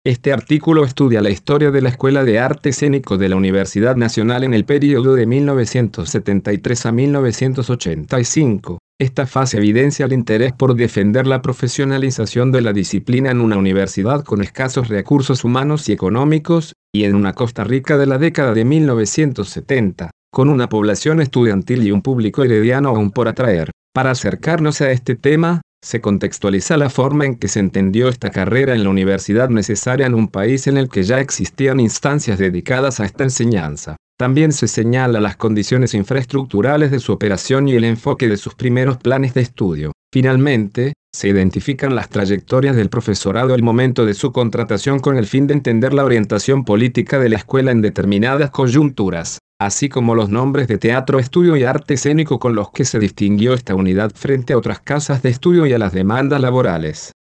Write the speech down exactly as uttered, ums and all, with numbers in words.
Este artículo estudia la historia de la Escuela de Arte Escénico de la Universidad Nacional en el período de mil novecientos setenta y tres a mil novecientos ochenta y cinco. Esta fase evidencia el interés por defender la profesionalización de la disciplina en una universidad con escasos recursos humanos y económicos, y en una Costa Rica de la década de mil novecientos setenta, con una población estudiantil y un público herediano aún por atraer. Para acercarnos a este tema, se contextualiza la forma en que se entendió esta carrera en la universidad necesaria en un país en el que ya existían instancias dedicadas a esta enseñanza. También se señala las condiciones infraestructurales de su operación y el enfoque de sus primeros planes de estudio. Finalmente, se identifican las trayectorias del profesorado al momento de su contratación con el fin de entender la orientación política de la escuela en determinadas coyunturas, así como los nombres de teatro, estudio y arte escénico con los que se distinguió esta unidad frente a otras casas de estudio y a las demandas laborales.